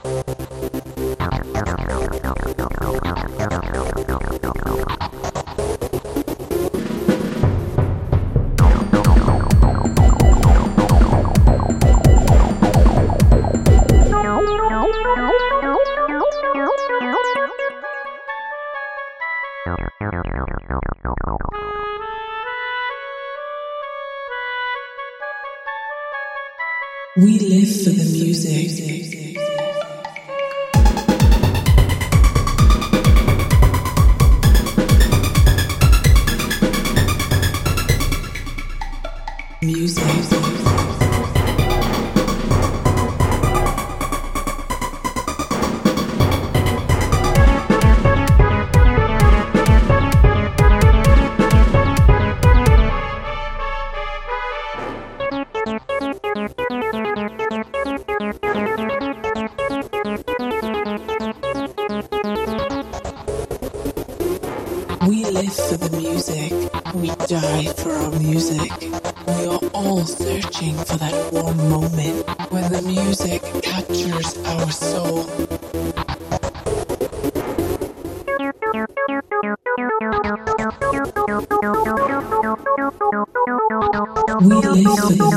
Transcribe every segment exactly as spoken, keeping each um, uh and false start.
We live for the music. Music. We live for the music, we die for our music. We are all searching for that one moment when the music captures our soul. We live for the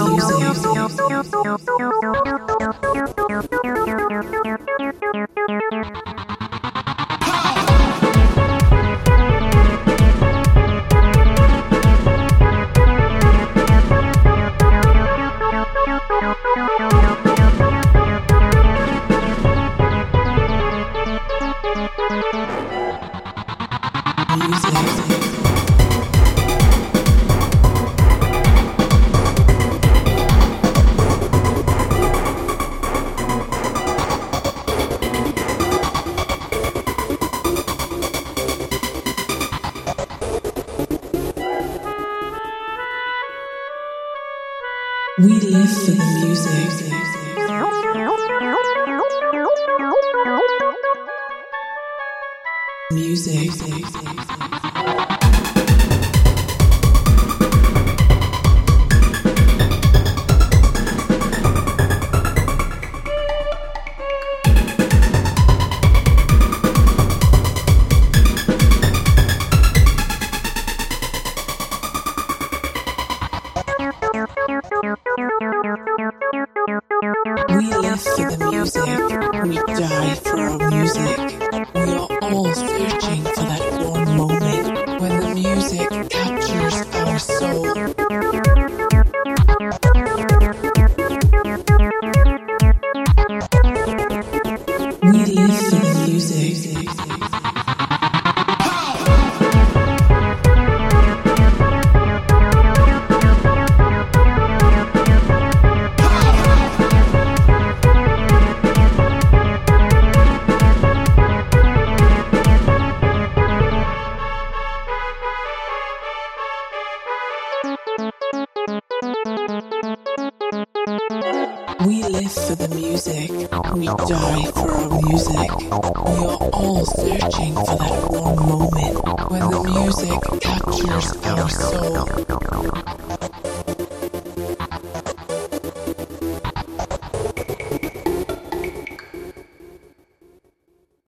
We live for the music. Music. We live for the music, we die for our music. We are all searching for that one moment when the music captures our soul. We live for the music. We live for the music, we die for our music. We are all searching for that one moment when the music captures our soul.